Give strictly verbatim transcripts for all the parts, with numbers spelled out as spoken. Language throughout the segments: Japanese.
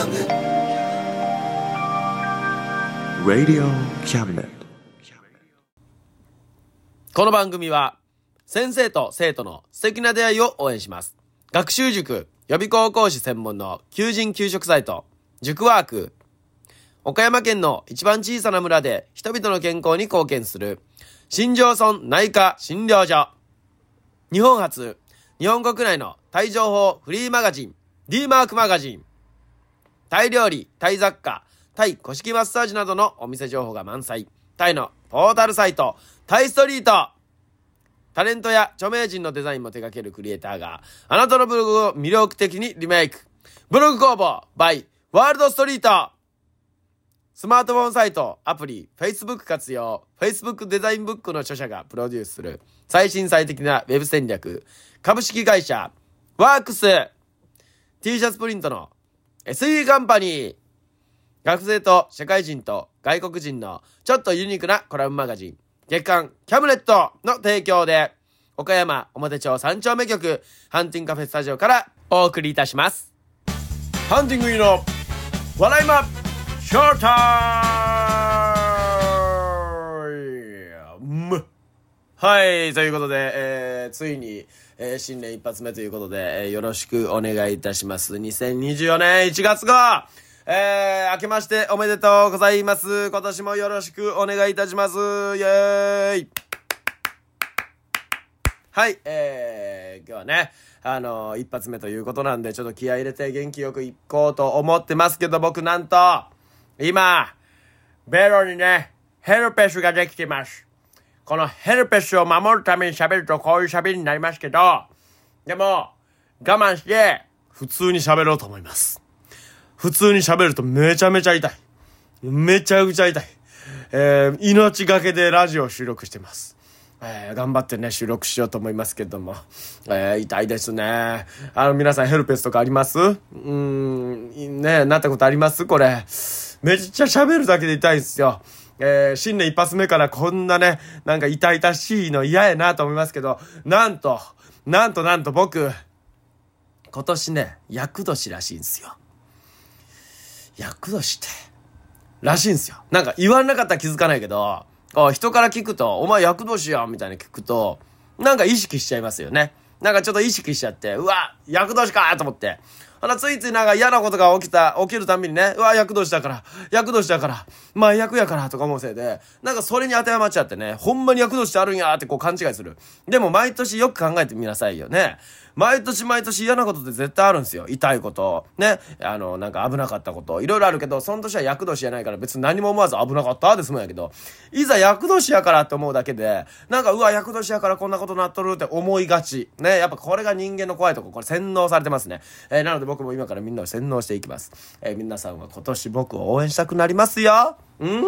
Cabinet Radio Cabinet。 この番組は先生と生徒の素敵な出会いを応援します。学習塾予備校講師専門の求人・求職サイト塾ワーク、岡山県の一番小さな村で人々の健康に貢献する新庄村内科診療所、日本初日本国内のタイ情報フリーマガジン D マークマガジン、タイ料理、タイ雑貨、タイ古式マッサージなどのお店情報が満載、タイのポータルサイトタイストリート、タレントや著名人のデザインも手掛けるクリエイターがあなたのブログを魅力的にリメイク、ブログ工房 by ワールドストリート、スマートフォンサイト、アプリ、Facebook 活用、Facebook デザインブックの著者がプロデュースする最新最適なウェブ戦略、株式会社ワークス、T シャツプリントの エスイー カンパニー、学生と社会人と外国人のちょっとユニークなコラムマガジン、月刊キャムネットの提供で、岡山表町三丁目局ハンティングカフェスタジオからお送りいたします。ハンティングイの笑いまショータイム。はい、ということで、えー、ついに、えー、新年一発目ということで、えー、よろしくお願いいたします。にせんにじゅうよねんいちがつご、えー、明けましておめでとうございます。今年もよろしくお願いいたします。イエーイ。はい、えー、今日はね、あのー、一発目ということなんで、ちょっと気合い入れて元気よく行こうと思ってますけど、僕なんと、今、ベロにね、ヘルペスができてます。このヘルペスを守るために喋るとこういう喋りになりますけど、でも、我慢して、普通に喋ろうと思います。普通に喋るとめちゃめちゃ痛い。めちゃくちゃ痛い。えー、命がけでラジオを収録してます。えー、頑張ってね、収録しようと思いますけども。えー、痛いですね。あの、皆さんヘルペスとかあります？うーん、ね、なったことあります？これ。めっちゃ喋るだけで痛いんですよ。えー、新年一発目からこんなね、なんか痛々しいの嫌やなと思いますけど、なんと、なんとなんと僕、今年ね、厄年らしいんですよ。厄年って、らしいんですよ。なんか言わなかったら気づかないけど、人から聞くと、お前厄年やんみたいな聞くと、なんか意識しちゃいますよね。なんかちょっと意識しちゃって、うわ、厄年かと思って。あの、ついついなんか嫌なことが起きた、起きるたびにね、うわ、厄年だから、厄年だから、まあ厄やからとか思うせいで、なんかそれに当てはまっちゃってね、ほんまに厄年ってあるんやってこう勘違いする。でも毎年よく考えてみなさいよね。毎年毎年嫌なことって絶対あるんですよ。痛いこと、ね、あの、なんか危なかったこと、いろいろあるけど、その年は厄年じゃないから別に何も思わず危なかったって済むんやけど、いざ厄年やからって思うだけで、なんかうわ、厄年やからこんなことなっとるって思いがち。ね、やっぱこれが人間の怖いとこ、これ洗脳されてますね。えー、なので僕も今からみんなを洗脳していきます。えー、皆さんは今年僕を応援したくなりますよ。うー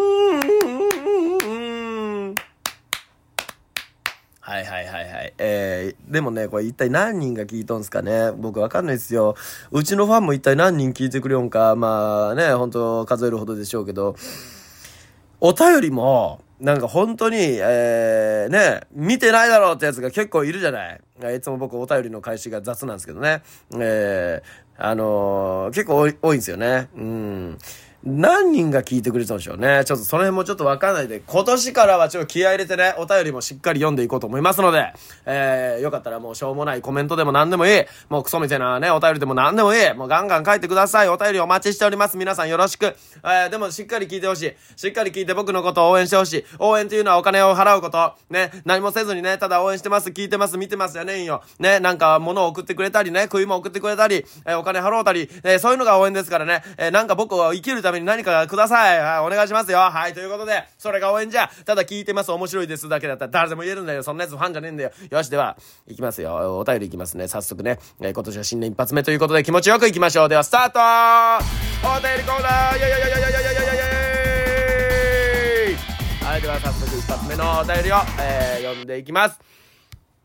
ん。はいはいはいはい。えー、でもね、これ一体何人が聞いとんすかね。僕わかんないですよ。うちのファンも一体何人聞いてくれよんか。まあね、本当数えるほどでしょうけど、お便りも、なんか本当に、えー、ね、見てないだろうってやつが結構いるじゃない。いつも僕お便りの返しが雑なんですけどね。えー、あのー、結構多い、多いんですよね。うん。何人が聞いてくれたんでしょうね。ちょっとその辺もちょっとわかんないで、今年からはちょっと気合い入れてね、お便りもしっかり読んでいこうと思いますので、えー、よかったらもうしょうもないコメントでも何でもいい、もうクソみたいなね、お便りでも何でもいい、もうガンガン書いてください。お便りお待ちしております。皆さんよろしく。えー、でもしっかり聞いてほしい。しっかり聞いて僕のことを応援してほしい。応援というのはお金を払うこと。ね、何もせずにね、ただ応援してます、聞いてます、見てますじゃねえよ。ね、なんか物を送ってくれたりね、食いも送ってくれたり、えー、お金払うたり、えー、そういうのが応援ですからね、えー、なんか僕を生きるために何かください。はい、はい、お願いしますよ。はい、ということで、それが応援じゃ、ただ聞いてます、面白いですだけだったら誰でも言えるんだよ。そんなやつファンじゃねえんだよ。よし、では、いきますよ。お便りいきますね。早速ね、えー、今年は新年一発目ということで気持ちよくいきましょう。では、スタート。お便りコーナー、イエイイエイイエイイエイイエイイエイ。はい、では早速一発目のお便りを、えー、読んでいきます。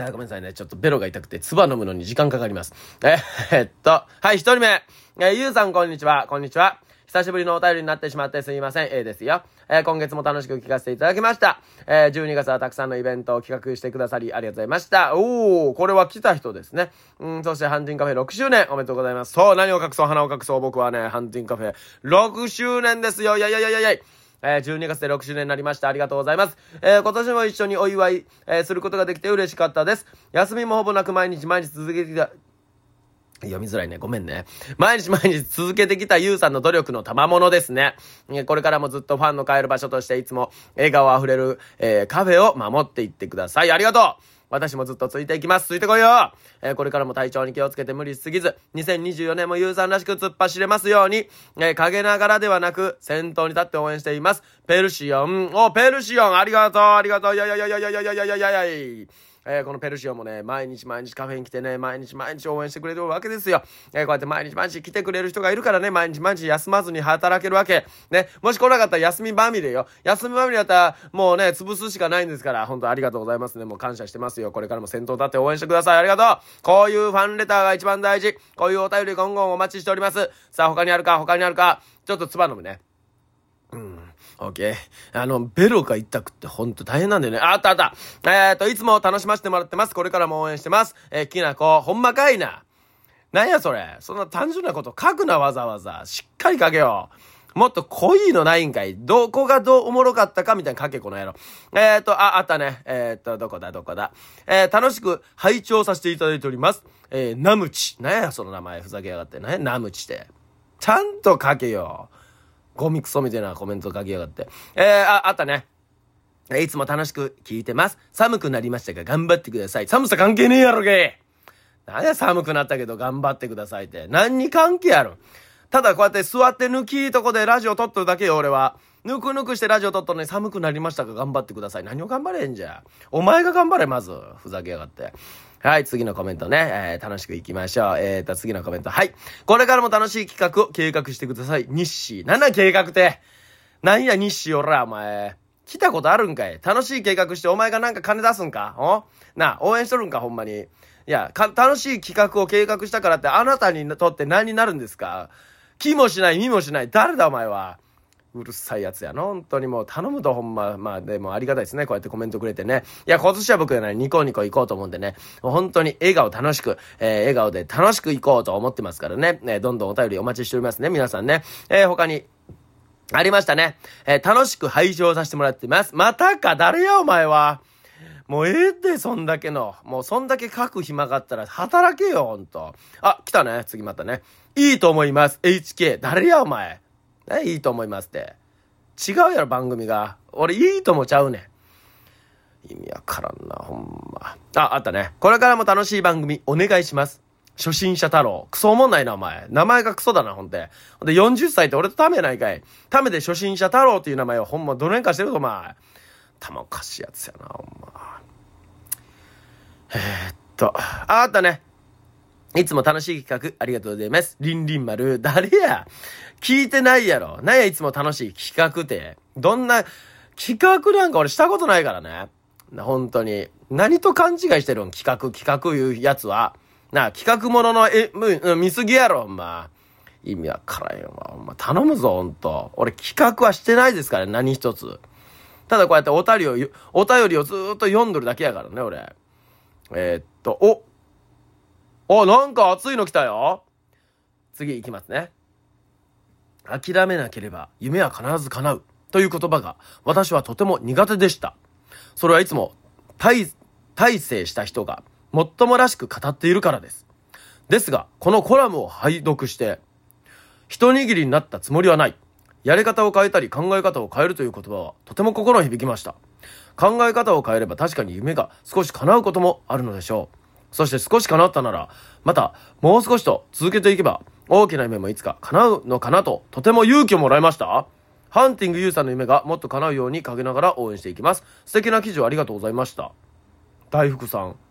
あ、ごめんなさいね。ちょっとベロが痛くて、唾飲むのに時間かかります。え、えっと、はい、一人目。えー、ゆうさんこんにちは。こんにちは。久しぶりのお便りになってしまってすいません。A ですよ。えー、今月も楽しく聞かせていただきました。えー、じゅうにがつはたくさんのイベントを企画してくださりありがとうございました。おー、これは来た人ですね。うん、そしてハンティングカフェろくしゅうねんおめでとうございます。そう、何を隠そう、花を隠そう。僕はね、ハンティングカフェろくしゅうねんですよ。いやいやいやいやいや。えー、じゅうにがつでろくしゅうねんになりました。ありがとうございます。えー、今年も一緒にお祝い、えー、することができて嬉しかったです。休みもほぼなく毎日毎日続けてきた、読みづらいね。ごめんね。毎日毎日続けてきたゆうさんの努力の賜物ですね。これからもずっとファンの帰る場所としていつも笑顔あふれる、えー、カフェを守っていってください。ありがとう。私もずっとついていきます。ついてこいよ。えー、これからも体調に気をつけて無理しすぎず、にせんにじゅうよねんもゆうさんらしく突っ走れますように、えー、陰ながらではなく、先頭に立って応援しています。ペルシオン。お、ペルシオン。ありがとう。ありがとう。いやいやいやいやいやいやいやいやいやいやいやえー、このペルシオンもね、毎日毎日カフェに来てね、毎日毎日応援してくれるわけですよ。えー、こうやって毎日毎日来てくれる人がいるからね、毎日毎日休まずに働けるわけ。ね、もし来なかったら休みまみれよ。休みまみれだったら、もうね、潰すしかないんですから、本当ありがとうございますね。もう感謝してますよ。これからも先頭立って応援してください。ありがとう。こういうファンレターが一番大事。こういうお便り今後お待ちしております。さあ、他にあるか、他にあるか。ちょっとつば飲むね。うん。オッケー。あの、ベロが痛くってほんと大変なんだよね。あったあった。えーと、いつも楽しませてもらってます。これからも応援してます。えー、きなこ、ほんまかいな。なんやそれ。そんな単純なこと書くな、わざわざ。しっかり書けよ。もっと濃いのないんかい。どこがどうおもろかったかみたいな書け、この野郎。えーと、あ、あったね。えーと、どこだ、どこだ。えー、楽しく拝聴させていただいております。えー、ナムチ。なんやその名前、ふざけやがって。なんや、ナムチって。ちゃんと書けよ。ゴミクソみたいなコメント書きやがって。えー、あ、あったね。いつも楽しく聞いてます。寒くなりましたが頑張ってください。寒さ関係ねえやろげ。なんや寒くなったけど頑張ってくださいって。何に関係あるん。ただこうやって座って抜きいとこでラジオ撮っとるだけよ、俺は。ぬくぬくしてラジオ撮っとるのに寒くなりましたが頑張ってください。何を頑張れんじゃ。お前が頑張れ、まず。ふざけやがって。はい、次のコメントね。えー、楽しくいきましょう。えーと、次のコメント。はい。これからも楽しい企画を計画してください。日誌。なんだ計画って。なんや日誌おら、お前。来たことあるんかい。楽しい計画してお前がなんか金出すんかおなあ、応援しとるんか、ほんまに。いや、か、楽しい企画を計画したからってあなたにとって何になるんですか。気もしない、身もしない。誰だお前は。うるさいやつやの。本当にもう頼むとほんま、まあでもありがたいですね。こうやってコメントくれてね。いや、今年は僕はね、ニコニコ行こうと思うんでね。もう本当に笑顔楽しく、えー、笑顔で楽しく行こうと思ってますからね。ね、どんどんお便りお待ちしておりますね。皆さんね。えー、他に、ありましたね。えー、楽しく拝聴させてもらってます。またか、誰やお前は。もうええって、そんだけの。もうそんだけ書く暇があったら働けよ、ほんと。あ、来たね。次またね。いいと思います。エイチケー。誰やお前。ね、いいと思いますって。違うやろ、番組が。俺、いいともちゃうねん。意味わからんな、ほんま。あ、あったね。これからも楽しい番組、お願いします。初心者太郎。クソおもんないな、お前。名前がクソだな、ほんで。ほんで、よんじゅっさいって俺とためないかい。ためで初心者太郎っていう名前をほんまどねんかしてるぞ、お前。たまおかしいやつやな、ほんま。えー、っと、あ、あったね。いつも楽しい企画、ありがとうございます。リンリン丸、誰や聞いてないやろ。なんやいつも楽しい企画って。どんな、企画なんか俺したことないからね。本当に。何と勘違いしてるん企画、企画いうやつは。な、企画ものの、え、む、見すぎやろ、ほんま。意味わからんよ、ほんま。頼むぞ、ほんと。俺企画はしてないですからね、何一つ。ただこうやってお便りを、お便りをずーっと読んどるだけやからね、俺。えー、っと、おお、なんか熱いの来たよ。次行きますね。諦めなければ夢は必ず叶うという言葉が私はとても苦手でした。それはいつも大、大成した人がもっともらしく語っているからです。ですが、このコラムを拝読して一握りになったつもりはない。やり方を変えたり考え方を変えるという言葉はとても心に響きました。考え方を変えれば確かに夢が少し叶うこともあるのでしょう。そして少し叶ったなら、またもう少しと続けていけば、大きな夢もいつか叶うのかなと、とても勇気をもらいました。ハンティングユーさんの夢がもっと叶うように陰ながら応援していきます。素敵な記事をありがとうございました。大福さん。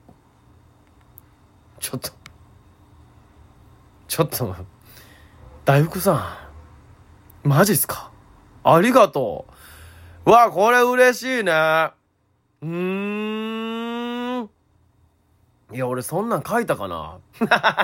ちょっと、ちょっと、大福さん。マジっすか？ありがとう。うわ、これ嬉しいね。うーん。 いや、俺そんなん書いたかなちょ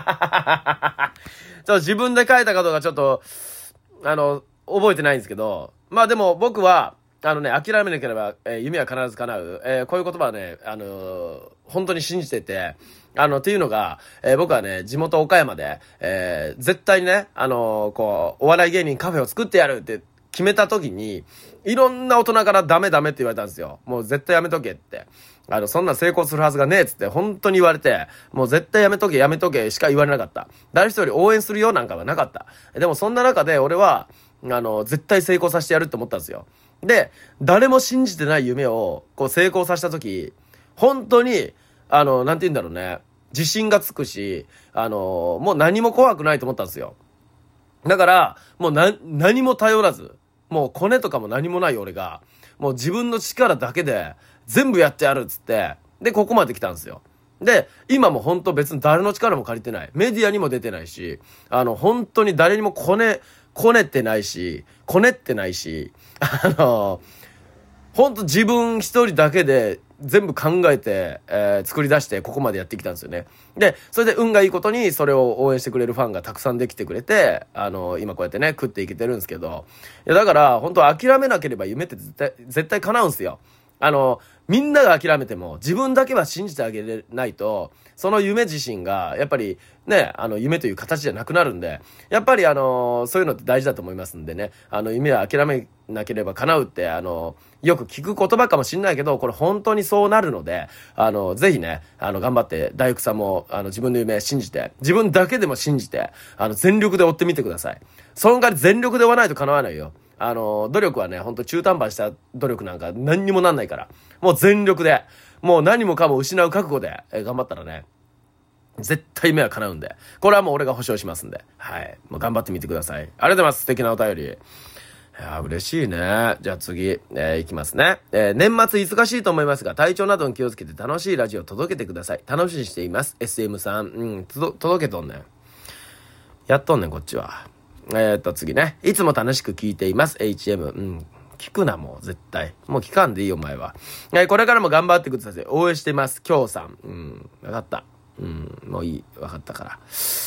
っと自分で書いたかどうかちょっと、あの、覚えてないんですけど、まあでも僕は、あのね、諦めなければ、えー夢は必ず叶う。えーこういう言葉はね、あのー本当に信じてて、あの、っていうのが、えー僕はね、地元岡山で、えー絶対にね、あのーこう、お笑い芸人カフェを作ってやるって決めた時に、いろんな大人からダメダメって言われたんですよ。もう絶対やめとけって。あの、そんなん成功するはずがねえっつって本当に言われて、もう絶対やめとけやめとけしか言われなかった。誰一人応援するよなんかはなかった。でもそんな中で俺は、あの、絶対成功させてやるって思ったんですよ。で、誰も信じてない夢を、こう成功させたとき、本当に、あの、なんて言うんだろうね、自信がつくし、あの、もう何も怖くないと思ったんですよ。だから、もうな、何も頼らず、もうコネとかも何もない俺が、もう自分の力だけで、全部やってやるっつって、で、ここまで来たんですよ。で、今も本当別に誰の力も借りてない。メディアにも出てないし、あの、本当に誰にもコネ、コネってないし、コネってないし、あの、本当自分一人だけで全部考えて、えー作り出してここまでやってきたんですよね。で、それで運がいいことにそれを応援してくれるファンがたくさんできてくれて、あの、今こうやってね、食っていけてるんですけど、いやだから本当諦めなければ夢って絶対、絶対叶うんですよ。あの、みんなが諦めても自分だけは信じてあげれないと、その夢自身が、やっぱりね、あの、夢という形じゃなくなるんで、やっぱりあの、そういうのって大事だと思いますんでね、あの、夢は諦めなければ叶うって、あの、よく聞く言葉かもしんないけど、これ本当にそうなるので、あの、ぜひね、あの、頑張って、大工さんも、あの、自分の夢信じて、自分だけでも信じて、あの、全力で追ってみてください。その代わり全力で追わないと叶わないよ。あの、努力はね、ほんと中途半端した努力なんか何にもなんないから。もう全力で、もう何もかも失う覚悟で、えー頑張ったらね、絶対夢は叶うんで。これはもう俺が保証しますんで。はい。もう頑張ってみてください。ありがとうございます。素敵なお便り。いやー嬉しいね。じゃあ次、えー、いきますね。えー、年末忙しいと思いますが、体調などに気をつけて楽しいラジオを届けてください。楽しみにしています。エスエム さん。うん、とど届けとんねん。やっとんねん、こっちは。えーっと、次ね。いつも楽しく聞いています。エイチエム。うん。聞くな、もう、絶対。もう聞かんでいいよ、お前は。えーこれからも頑張ってください。応援してます。きょうさん。うん。わかった。うん。もういい。わかったから。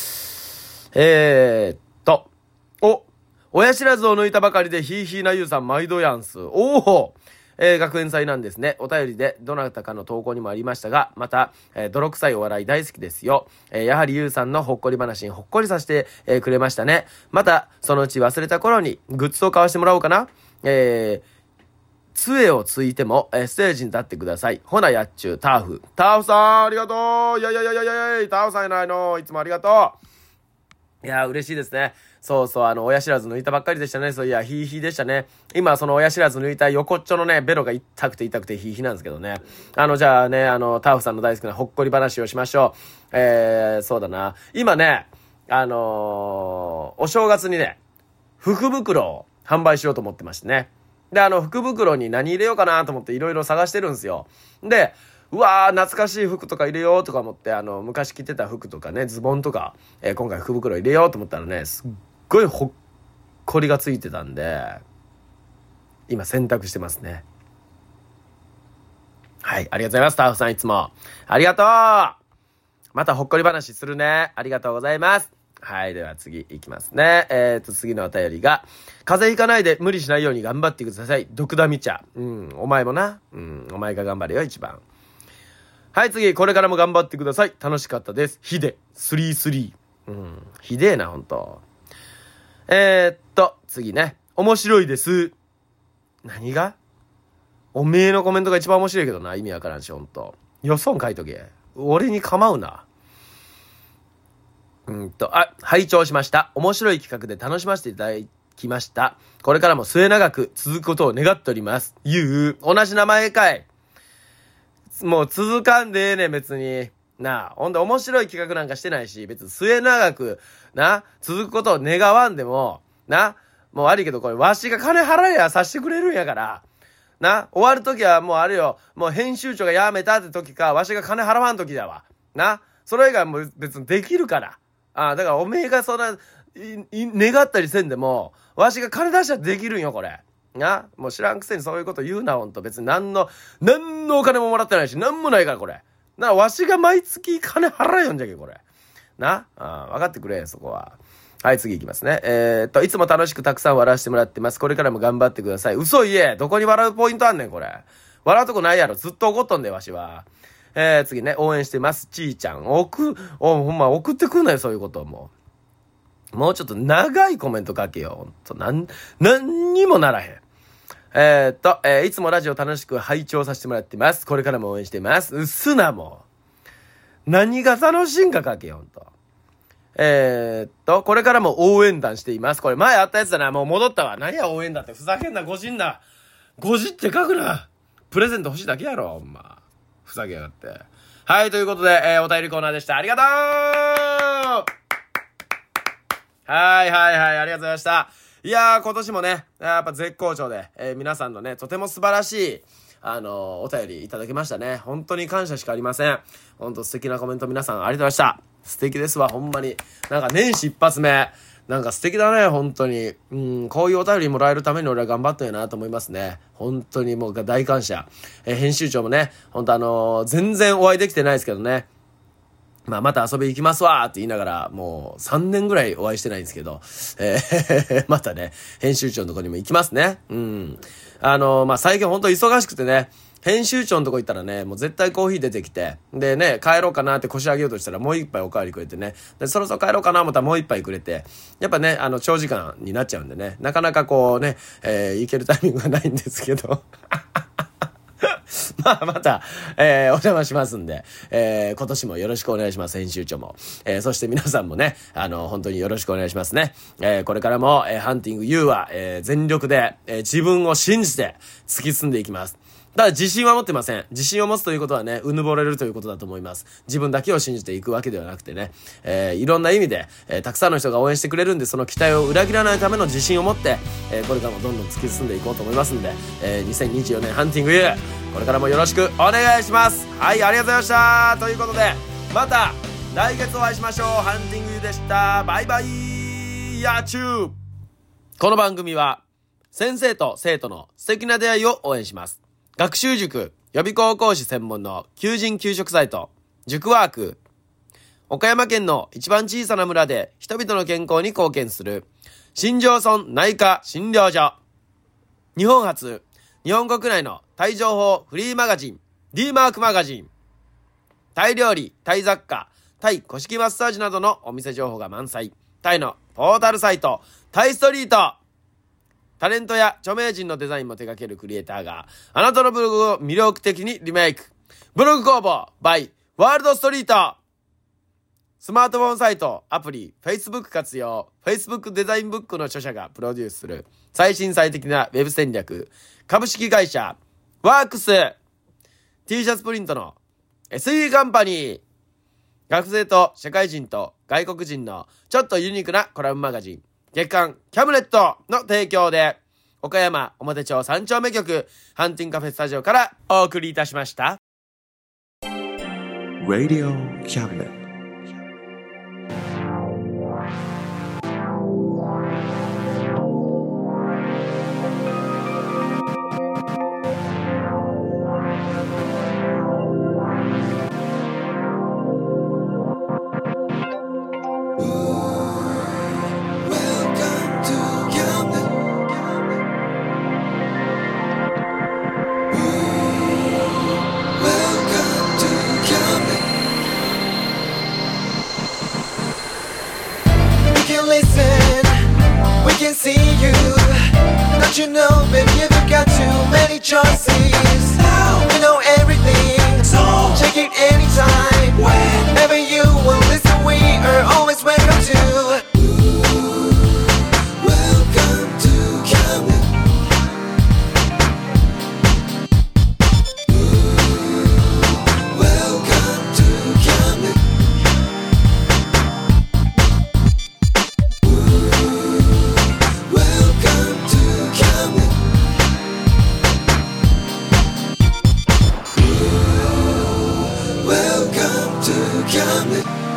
えーっと。お親知らずを抜いたばかりでヒーヒーなゆうさん毎度やんす。おお、えー、学園祭なんですね。お便りでどなたかの投稿にもありましたが、また、えー、泥臭いお笑い大好きですよ。えー、やはりゆうさんのほっこり話にほっこりさせて、えー、くれましたね。また、そのうち忘れた頃にグッズを買わせてもらおうかな。えー、杖をついても、えー、ステージに立ってください。ほなやっちゅう、ターフ。ターフさん、ありがとう。いやいやいやいやいやいや、ターフさんやないの。いつもありがとう。いやー、嬉しいですね。そうそう、あの、親知らず抜いたばっかりでしたね。そういや、ヒーヒーでしたね。今、その親知らず抜いた横っちょのね、ベロが痛くて痛くてヒーヒーなんですけどね。あの、じゃあね、あの、ターフさんの大好きなほっこり話をしましょう。えー、そうだな。今ね、あのー、お正月にね、福袋を販売しようと思ってましてね。で、あの、福袋に何入れようかなと思っていろいろ探してるんですよ。で、うわー、懐かしい服とか入れようとか思って、あの、昔着てた服とかね、ズボンとか、えー今回福袋入れようと思ったらね、すっごいほっこりがついてたんで、今選択してますね。はい、ありがとうございます、ターフさんいつも。ありがとう。またほっこり話するね。ありがとうございます。はい、では次いきますね。えーと、次のお便りが、風邪ひかないで無理しないように頑張ってください。毒ダミ茶。うん、お前もな。うん、お前が頑張れよ、一番。はい、次、これからも頑張ってください。楽しかったです。ヒデ、スリースリー。うん、ひでえな、ほんと。えー、っと、次ね。面白いです。何がおめえのコメントが一番面白いけどな。意味わからんし、ほんと。よそん書いとけ。俺に構うな。うんと、あ、拝聴しました。面白い企画で楽しませていただきました。これからも末永く続くことを願っております。ゆう、同じ名前かい。もう続かんでええねん、別に。なあ、ほんで面白い企画なんかしてないし、別に末永く、な、続くことを願わんでも、な、もう悪いけどこれ、わしが金払えやさしてくれるんやから、な、終わるときはもうあれよ、もう編集長が辞めたって時か、わしが金払わんときだわ。な、それ以外もう別にできるから。ああ、だからおめえがそんな、い、い、願ったりせんでも、わしが金出したらできるんよ、これ。な、もう知らんくせにそういうこと言うな、ほんと。別に何の、何のお金ももらってないし、何もないから、これ。 な、わしが毎月金払えよんじゃけ、これ。な、あ、分かってくれ、そこは。はい、次いきますね。えー、っと、いつも楽しくたくさん笑わせてもらってます。これからも頑張ってください。嘘言え。どこに笑うポイントあんねん、これ。笑うとこないやろ。ずっと怒っとんで、わしは。えー、次ね、応援してます。ちーちゃん。送、お、ほんま、送ってくんなよ、そういうこともう。もうちょっと長いコメント書けよ。ほんと、なん、なんにもならへん。えー、っと、えー、いつもラジオ楽しく拝聴させてもらってます。これからも応援してます。うっすな、もう。何が楽しいんか書けよ、ほんと。えー、っと、これからも応援団しています。これ前あったやつだな。もう戻ったわ。何や応援団って。ふざけんな、ごじんな。ごじって書くな。プレゼント欲しいだけやろ、ほんま。ふざけやがって。はい、ということで、えー、お便りコーナーでした。ありがとうはいはいはい、ありがとうございました。いやー、今年もね、やっぱ絶好調で、えー、皆さんのね、とても素晴らしい、あのー、お便りいただきましたね。本当に感謝しかありません。本当素敵なコメント皆さんありがとうございました。素敵ですわ、ほんまに。なんか年始一発目。なんか素敵だね、本当に。うん、こういうお便りもらえるために俺は頑張ったんやなと思いますね。本当にもう大感謝。えー、編集長もね、本当あのー、全然お会いできてないですけどね。まあ、また遊び行きますわーって言いながら、もうさんねんぐらいお会いしてないんですけど、えー、またね、編集長のとこにも行きますね。うん。あのー、まあ、最近ほんと忙しくてね、編集長のとこ行ったらね、もう絶対コーヒー出てきて、でね、帰ろうかなって腰上げようとしたらもう一杯おかわりくれてね、で、そろそろ帰ろうかな思ったらもう一杯くれて、やっぱね、あの、長時間になっちゃうんでね、なかなかこうね、えー、行けるタイミングがないんですけど、まあ、また、えー、お邪魔しますんで、えー、今年もよろしくお願いします、編集長も。えー、そして皆さんもね、あの、本当によろしくお願いしますね。えー、これからも、えー、ハンティング U は、えー、全力で、えー、自分を信じて突き進んでいきます。ただ自信は持ってません。自信を持つということはね、うぬぼれるということだと思います。自分だけを信じていくわけではなくてね、えー、いろんな意味で、えー、たくさんの人が応援してくれるんで、その期待を裏切らないための自信を持って、えー、これからもどんどん突き進んでいこうと思いますんで、えー、にせんにじゅうよねんハンティング U、これからもよろしくお願いします。はい、ありがとうございました。ということで、また来月お会いしましょう。ハンティング U でした。バイバイ。やちゅー。この番組は、先生と生徒の素敵な出会いを応援します。学習塾予備高校講師専門の求人・求職サイト塾ワーク、岡山県の一番小さな村で人々の健康に貢献する新庄村内科診療所、日本初日本国内のタイ情報フリーマガジン D マークマガジン、タイ料理、タイ雑貨、タイ古式マッサージなどのお店情報が満載、タイのポータルサイトタイストリート、タレントや著名人のデザインも手掛けるクリエイターがあなたのブログを魅力的にリメイク。ブログ工房 by ワールドストリート。スマートフォンサイト、アプリ、Facebook 活用、Facebook デザインブックの著者がプロデュースする最新最適なウェブ戦略。株式会社ワークス。 T シャツプリントの エスイー カンパニー。学生と社会人と外国人のちょっとユニークなコラムマガジン月刊キャムネットの提供で、岡山表町三丁目局ハンティングカフェスタジオからお送りいたしました。 Radio Cabinet。 You know, baby, you've got too many choices. You know everything, so check it anytime. Whenever you will listen, we are always welcome to. Welcome to Camden. Welcome to Camden. Welcome to Camden.